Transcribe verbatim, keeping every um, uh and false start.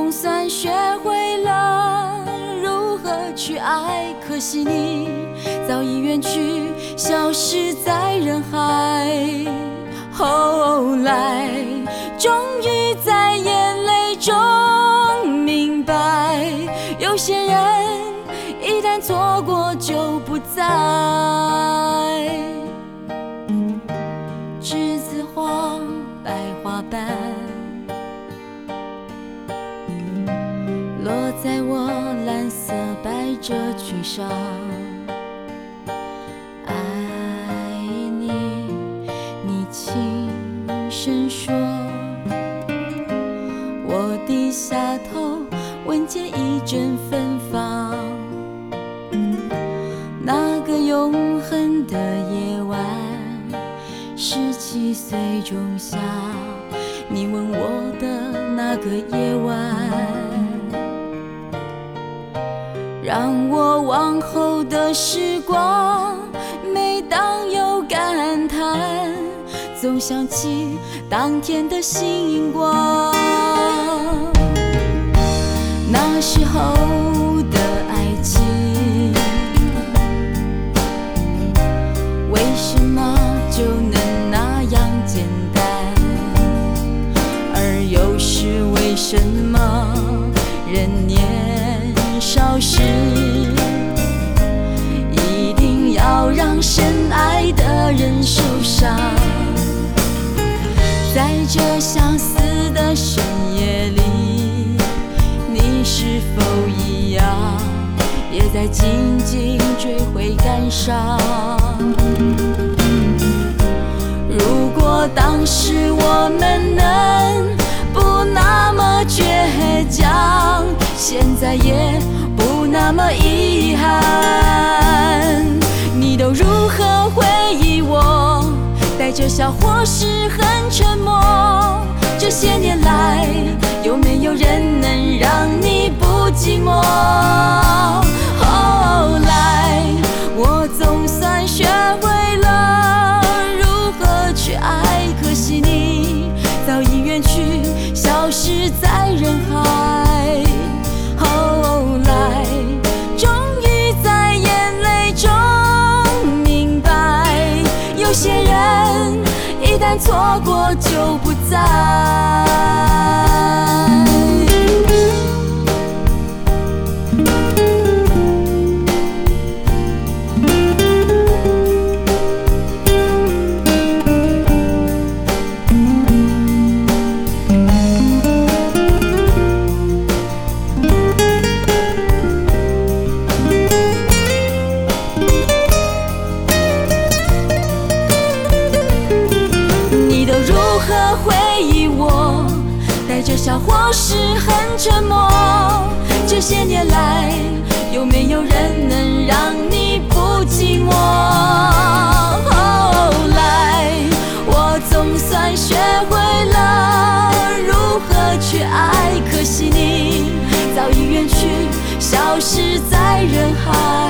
总算学会了如何去爱，可惜你早已远去，消失在人海。后来终于在眼泪中明白，有些人一旦错过就不再。栀子花白花瓣落在我蓝色百褶裙上，爱你，你轻声说。我低下头，闻见一阵芬芳。那个永恒的夜晚，十七岁仲夏，你吻我的那个夜晚，让我往后的时光，每当有感叹，总想起当天的星光。那时候的爱情，为什么就能那样简单？而又是为什么人年少时，一定要让深爱的人受伤？在这相似的深夜里，你是否一样，也在紧紧追悔感伤？如果当时我们能不那么倔强，现在也不那么遗憾。你都如何回忆我？带着笑或是很沉默。这些年来，有没有人能让你不寂寞？后来我总算学会了如何去爱，可惜你早已远去，消失在人海。后来终于在眼泪中明白，有些人一旦错过就不再。带着笑或是很沉默，这些年来，有没有人能让你不寂寞？后来我总算学会了如何去爱，可惜你早已远去，消失在人海。